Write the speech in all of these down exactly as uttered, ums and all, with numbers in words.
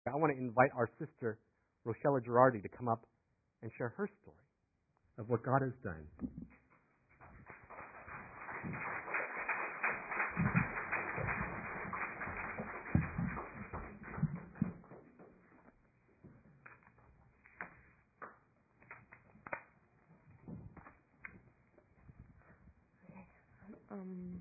I want to invite our sister, Rochella Girardi, to come up and share her story of what God has done. Um,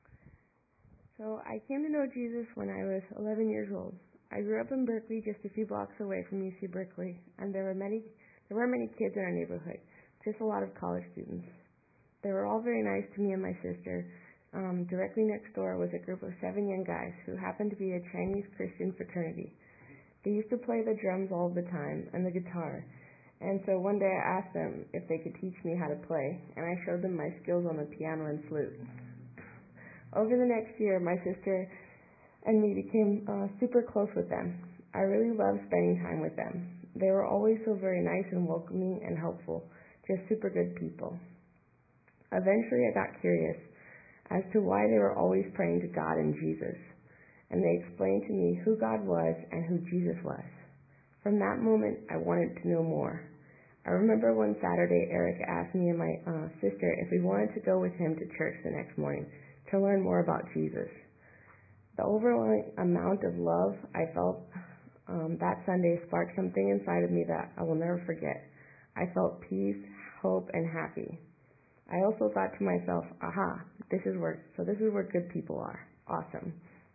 so I came to know Jesus when I was eleven years old. I grew up in Berkeley, just a few blocks away from U C Berkeley, and there were many there were many kids in our neighborhood, just a lot of college students. They were all very nice to me and my sister. Um, directly next door was a group of seven young guys who happened to be a Chinese Christian fraternity. They used to play the drums all the time and the guitar. And so one day I asked them if they could teach me how to play, and I showed them my skills on the piano and flute. Over the next year, my sister and me became uh, super close with them. I really loved spending time with them. They were always so very nice and welcoming and helpful, just super good people. Eventually I got curious as to why they were always praying to God and Jesus, and they explained to me who God was and who Jesus was. From that moment, I wanted to know more. I remember one Saturday, Eric asked me and my uh, sister if we wanted to go with him to church the next morning to learn more about Jesus. The overwhelming amount of love I felt um, that Sunday sparked something inside of me that I will never forget. I felt peace, hope, and happy. I also thought to myself, aha, this is where, so this is where good people are. Awesome.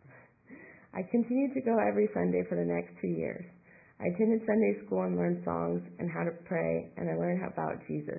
I continued to go every Sunday for the next two years. I attended Sunday school and learned songs and how to pray, and I learned about Jesus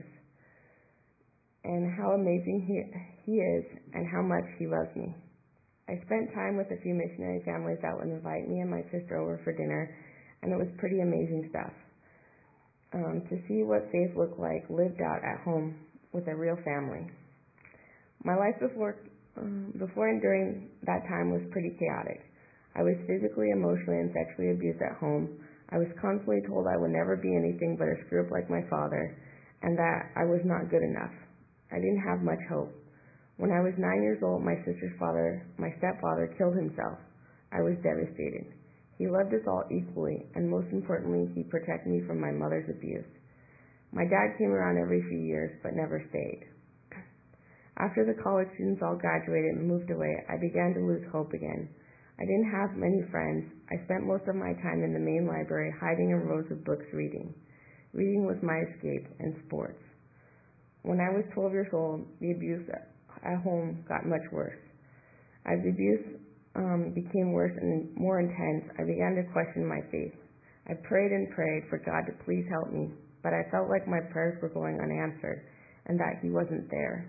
and how amazing he, he is and how much he loves me. I spent time with a few missionary families that would invite me and my sister over for dinner, and it was pretty amazing stuff. Um, to see what faith looked like lived out at home with a real family. My life before, um, before and during that time was pretty chaotic. I was physically, emotionally, and sexually abused at home. I was constantly told I would never be anything but a screw-up like my father, and that I was not good enough. I didn't have much hope. When I was nine years old, my sister's father, my stepfather, killed himself. I was devastated. He loved us all equally, and most importantly, he protected me from my mother's abuse. My dad came around every few years, but never stayed. After the college students all graduated and moved away, I began to lose hope again. I didn't have many friends. I spent most of my time in the main library, hiding in rows of books reading. Reading was my escape, and sports. When I was twelve years old, the abuse at home got much worse. As the abuse um, became worse and more intense, I began to question my faith. I prayed and prayed for God to please help me, but I felt like my prayers were going unanswered and that He wasn't there.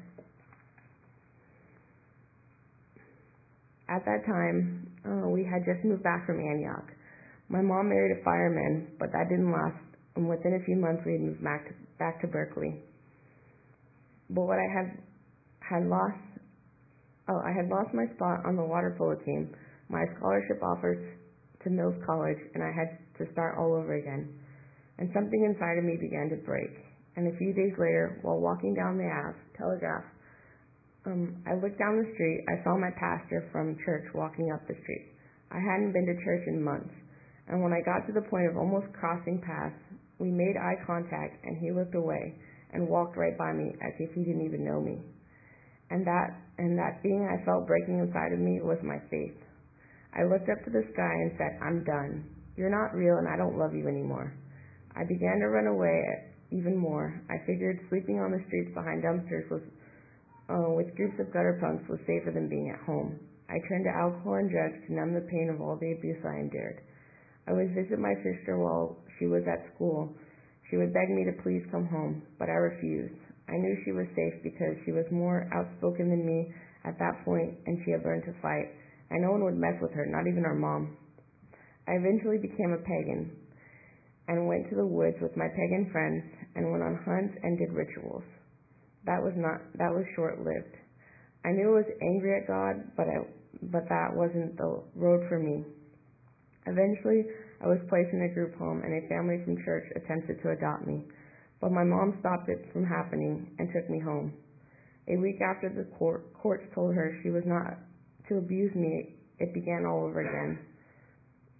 At that time, uh, we had just moved back from Antioch. My mom married a fireman, but that didn't last, and within a few months we had moved back to, back to Berkeley. But what I had had lost, oh, I had lost my spot on the water polo team, my scholarship offers to Mills College, and I had to start all over again. And something inside of me began to break. And a few days later, while walking down the Ave, Telegraph, Um, I looked down the street. I saw my pastor from church walking up the street. I hadn't been to church in months, and when I got to the point of almost crossing paths, we made eye contact, and he looked away and walked right by me as if he didn't even know me. And that and that being I felt breaking inside of me was my faith. I looked up to the sky and said, "I'm done. You're not real, and I don't love you anymore." I began to run away even more. I figured sleeping on the streets behind dumpsters was Uh, with groups of gutter punks was safer than being at home. I turned to alcohol and drugs to numb the pain of all the abuse I endured. I would visit my sister while she was at school. She would beg me to please come home, but I refused. I knew she was safe because she was more outspoken than me at that point, and she had learned to fight, and no one would mess with her, not even our mom. I eventually became a pagan and went to the woods with my pagan friends and went on hunts and did rituals. That was not, that was short-lived. I knew I was angry at God, but I, but that wasn't the road for me. Eventually, I was placed in a group home, and a family from church attempted to adopt me, but my mom stopped it from happening and took me home. A week after the court, courts told her she was not to abuse me, it began all over again.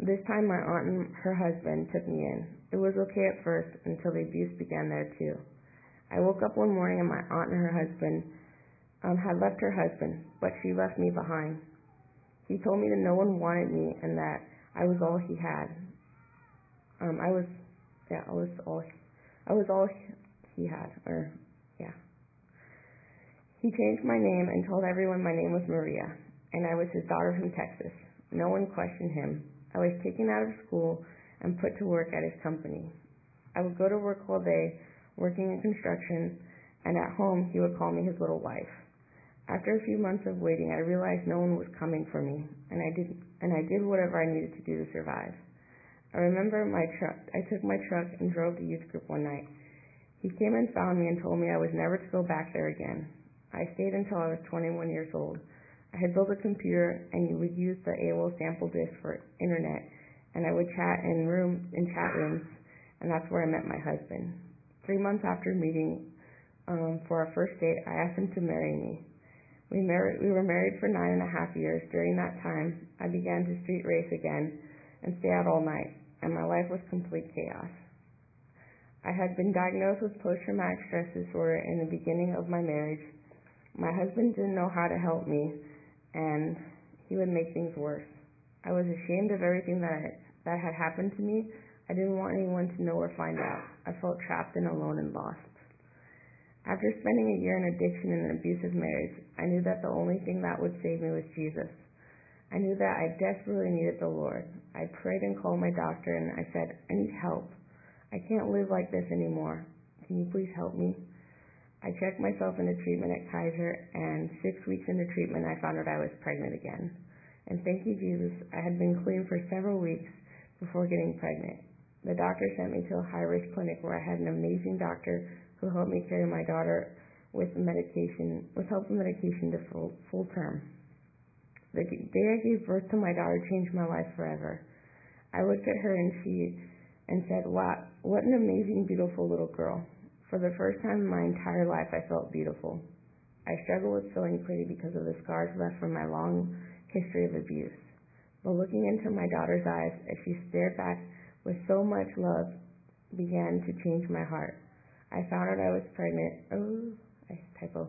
This time my aunt and her husband took me in. It was okay at first until the abuse began there too. I woke up one morning and my aunt and her husband um, had left her husband, but she left me behind. He told me that no one wanted me and that I was all he had. Um, I was, yeah, I was all, I was all he had, or, yeah. He changed my name and told everyone my name was Maria, and I was his daughter from Texas. No one questioned him. I was taken out of school and put to work at his company. I would go to work all day, working in construction, and at home he would call me his little wife. After a few months of waiting, I realized no one was coming for me, and I did and I did whatever I needed to do to survive. I remember my truck. I took my truck and drove to youth group one night. He came and found me and told me I was never to go back there again. I stayed until I was twenty-one years old. I had built a computer and would use the A O L sample disk for internet, and I would chat in room in chat rooms, and that's where I met my husband. Three months after meeting um, for our first date, I asked him to marry me. We married. We were married for nine and a half years. During that time, I began to street race again and stay out all night, and my life was complete chaos. I had been diagnosed with post-traumatic stress disorder in the beginning of my marriage. My husband didn't know how to help me, and he would make things worse. I was ashamed of everything that I, that had happened to me. I didn't want anyone to know or find out. I felt trapped and alone and lost. After spending a year in addiction and an abusive marriage, I knew that the only thing that would save me was Jesus. I knew that I desperately needed the Lord. I prayed and called my doctor, and I said, I need help. I can't live like this anymore. Can you please help me? I checked myself into treatment at Kaiser, and six weeks into treatment, I found out I was pregnant again. And thank you, Jesus, I had been clean for several weeks before getting pregnant. The doctor sent me to a high-risk clinic where I had an amazing doctor who helped me carry my daughter with medication, with help from medication to full, full term. The day I gave birth to my daughter changed my life forever. I looked at her and she and said, wow, what an amazing, beautiful little girl. For the first time in my entire life, I felt beautiful. I struggle with feeling pretty because of the scars left from my long history of abuse. But looking into my daughter's eyes as she stared back with so much love began to change my heart. I found out I was pregnant. Oh, I typo.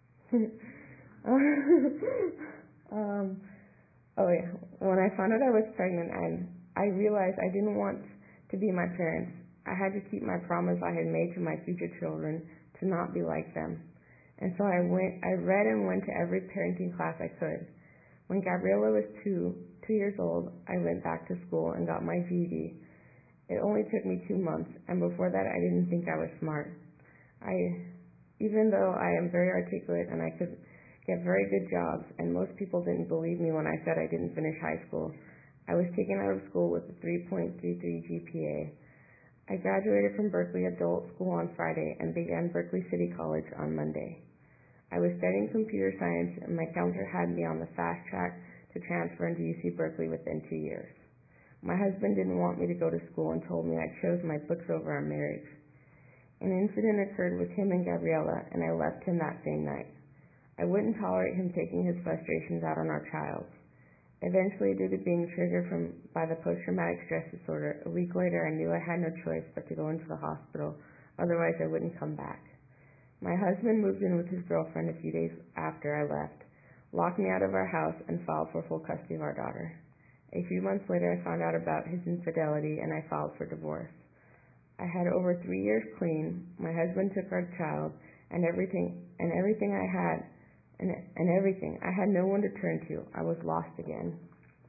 um, oh yeah. When I found out I was pregnant, and I realized I didn't want to be my parents. I had to keep my promise I had made to my future children to not be like them. And so I went. I read and went to every parenting class I could. When Gabriella was two, two years old, I went back to school and got my G E D. It only took me two months, and before that I didn't think I was smart. I, even though I am very articulate and I could get very good jobs, and most people didn't believe me when I said I didn't finish high school, I was taken out of school with a three point three three G P A. I graduated from Berkeley Adult School on Friday and began Berkeley City College on Monday. I was studying computer science, and my counselor had me on the fast track to transfer into U C Berkeley within two years. My husband didn't want me to go to school and told me I chose my books over our marriage. An incident occurred with him and Gabriella, and I left him that same night. I wouldn't tolerate him taking his frustrations out on our child. Eventually, due to being triggered from by the post-traumatic stress disorder, a week later I knew I had no choice but to go into the hospital, otherwise I wouldn't come back. My husband moved in with his girlfriend a few days after I left, locked me out of our house, and filed for full custody of our daughter. A few months later, I found out about his infidelity, and I filed for divorce. I had over three years clean. My husband took our child, and everything, and everything I had, and, and everything. I had no one to turn to. I was lost again.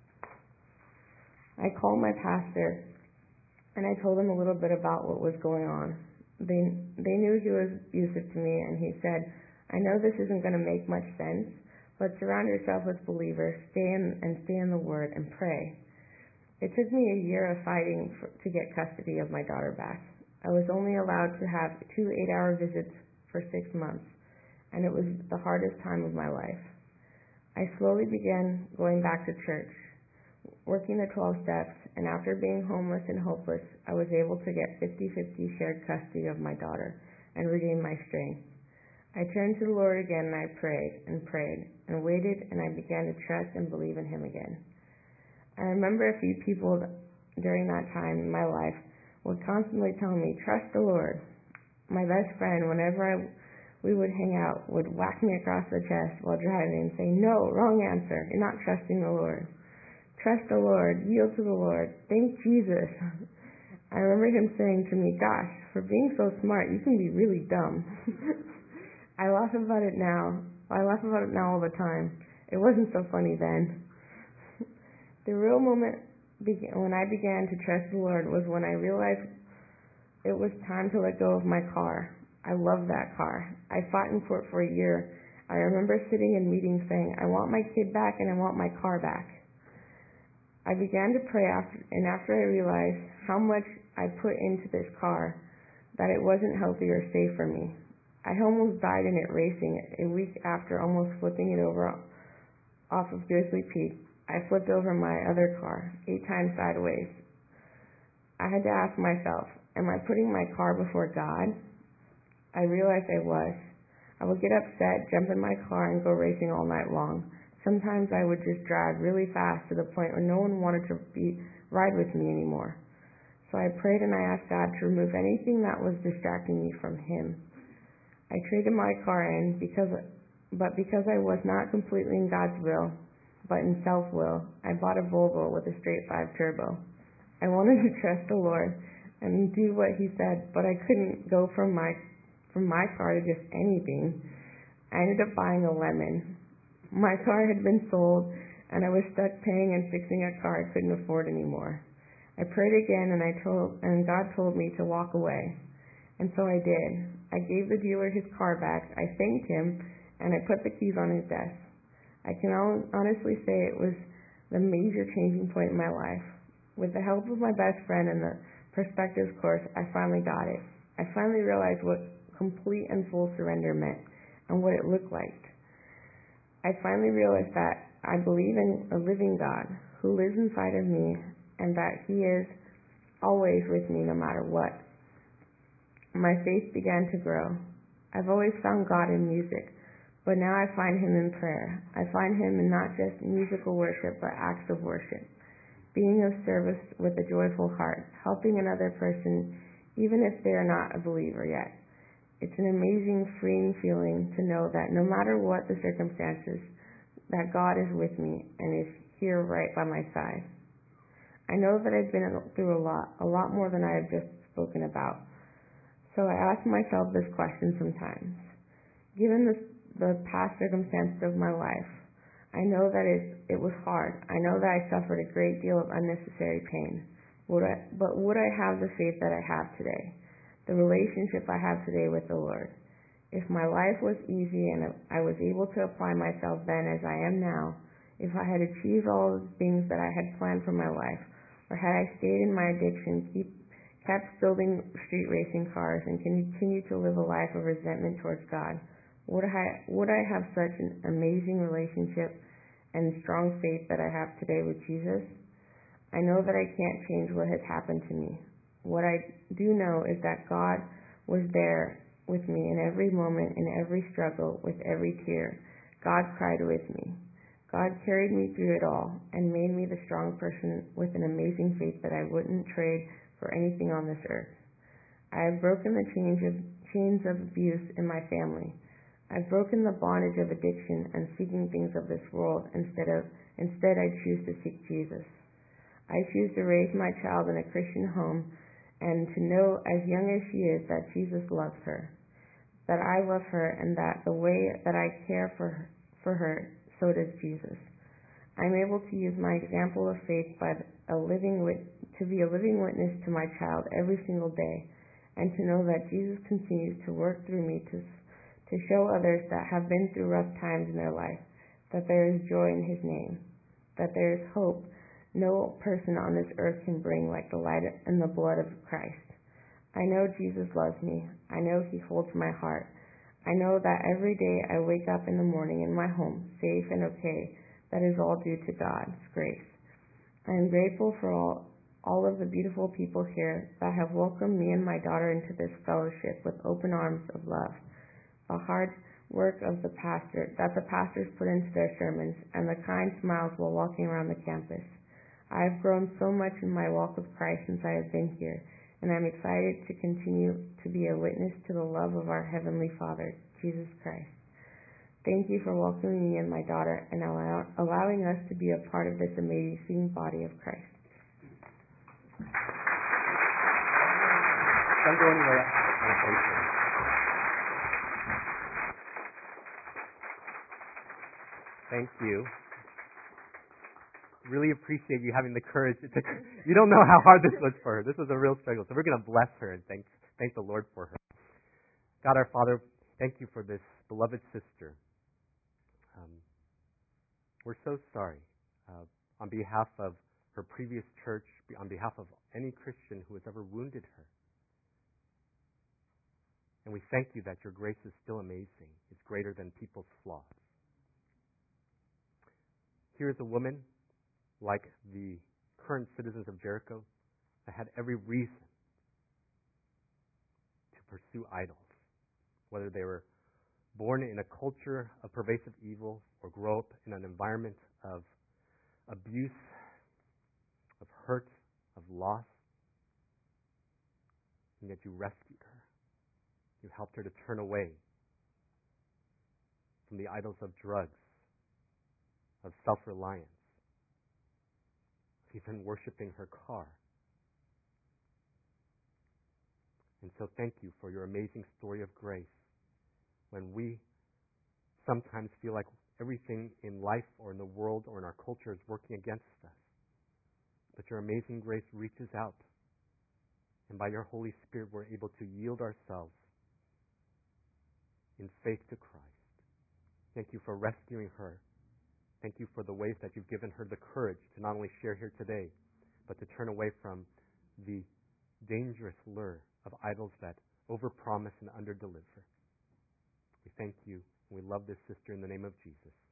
I called my pastor, and I told him a little bit about what was going on. They, they knew he was abusive to me, and he said, I know this isn't going to make much sense, but surround yourself with believers, stay in, and stay in the Word, and pray. It took me a year of fighting for, to get custody of my daughter back. I was only allowed to have two eight-hour visits for six months, and it was the hardest time of my life. I slowly began going back to church, working the twelve steps, and after being homeless and hopeless, I was able to get fifty-fifty shared custody of my daughter and regain my strength. I turned to the Lord again, and I prayed and prayed and waited, and I began to trust and believe in Him again. I remember a few people during that time in my life would constantly tell me, trust the Lord. My best friend, whenever I, we would hang out, would whack me across the chest while driving and say, no, wrong answer. You're not trusting the Lord. Trust the Lord. Yield to the Lord. Thank Jesus. I remember him saying to me, gosh, for being so smart, you can be really dumb. I laugh about it now. I laugh about it now all the time. It wasn't so funny then. The real moment began, when I began to trust the Lord was when I realized it was time to let go of my car. I loved that car. I fought in court for a year. I remember sitting in meetings saying, I want my kid back and I want my car back. I began to pray after, and after I realized how much I put into this car, that it wasn't healthy or safe for me. I almost died in it racing a week after almost flipping it over off of Grizzly Peak. I flipped over my other car eight times sideways. I had to ask myself, am I putting my car before God? I realized I was. I would get upset, jump in my car, and go racing all night long. Sometimes I would just drive really fast to the point where no one wanted to be, ride with me anymore. So I prayed and I asked God to remove anything that was distracting me from Him. I traded my car in, because, but because I was not completely in God's will, but in self-will, I bought a Volvo with a straight five turbo. I wanted to trust the Lord and do what He said, but I couldn't go from my from my car to just anything. I ended up buying a Lemon. My car had been sold, and I was stuck paying and fixing a car I couldn't afford anymore. I prayed again, and I told, and God told me to walk away, and so I did. I gave the dealer his car back. I thanked him, and I put the keys on his desk. I can honestly say it was the major changing point in my life. With the help of my best friend and the Perspectives course, I finally got it. I finally realized what complete and full surrender meant and what it looked like. I finally realized that I believe in a living God who lives inside of me and that He is always with me no matter what. My faith began to grow. I've always found God in music, but now I find Him in prayer. I find Him in not just musical worship, but acts of worship. Being of service with a joyful heart, helping another person, even if they are not a believer yet. It's an amazing, freeing feeling to know that no matter what the circumstances, that God is with me and is here right by my side. I know that I've been through a lot, a lot more than I have just spoken about. So I ask myself this question sometimes. Given the, the past circumstances of my life, I know that it, it was hard. I know that I suffered a great deal of unnecessary pain. Would I, but would I have the faith that I have today? The relationship I have today with the Lord? If my life was easy and I was able to apply myself then as I am now, if I had achieved all the things that I had planned for my life, or had I stayed in my addiction, keep, kept building street racing cars, and continued to live a life of resentment towards God, would I, would I have such an amazing relationship and strong faith that I have today with Jesus? I know that I can't change what has happened to me. What I do know is that God was there with me in every moment, in every struggle, with every tear. God cried with me. God carried me through it all and made me the strong person with an amazing faith that I wouldn't trade for anything on this earth. I have broken the chains of, chains of abuse in my family. I've broken the bondage of addiction and seeking things of this world. Instead of instead, I choose to seek Jesus. I choose to raise my child in a Christian home and to know, as young as she is, that Jesus loves her, that I love her, and that the way that I care for her, for her, so does Jesus. I'm able to use my example of faith by a living wit- to be a living witness to my child every single day, and to know that Jesus continues to work through me to to show others that have been through rough times in their life that there is joy in His name, that there is hope no person on this earth can bring like the light and the blood of Christ. I know Jesus loves me. I know He holds my heart. I know that every day I wake up in the morning in my home, safe and okay. That is all due to God's grace. I am grateful for all, all of the beautiful people here that have welcomed me and my daughter into this fellowship with open arms of love. The hard work of the pastor, that the pastors put into their sermons, and the kind smiles while walking around the campus. I've grown so much in my walk with Christ since I have been here, and I'm excited to continue to be a witness to the love of our Heavenly Father, Jesus Christ. Thank you for welcoming me and my daughter and allow, allowing us to be a part of this amazing body of Christ. Don't go anywhere. Thank you. Really appreciate you having the courage. To, you don't know how hard this was for her. This was a real struggle. So we're going to bless her and thank, thank the Lord for her. God our Father, thank you for this beloved sister. Um, we're so sorry uh, on behalf of her previous church, on behalf of any Christian who has ever wounded her. And we thank you that your grace is still amazing. It's greater than people's flaws. Here is a woman, like the current citizens of Jericho, that had every reason to pursue idols, whether they were born in a culture of pervasive evil or grow up in an environment of abuse, of hurt, of loss, and yet you rescued her. You helped her to turn away from the idols of drugs, of self-reliance, even worshiping her car. And so thank you for your amazing story of grace. When we sometimes feel like everything in life or in the world or in our culture is working against us, but your amazing grace reaches out, and by your Holy Spirit we're able to yield ourselves in faith to Christ. Thank you for rescuing her. Thank you for the ways that you've given her the courage to not only share here today, but to turn away from the dangerous lure of idols that overpromise and underdeliver. We thank you, and we love this sister in the name of Jesus.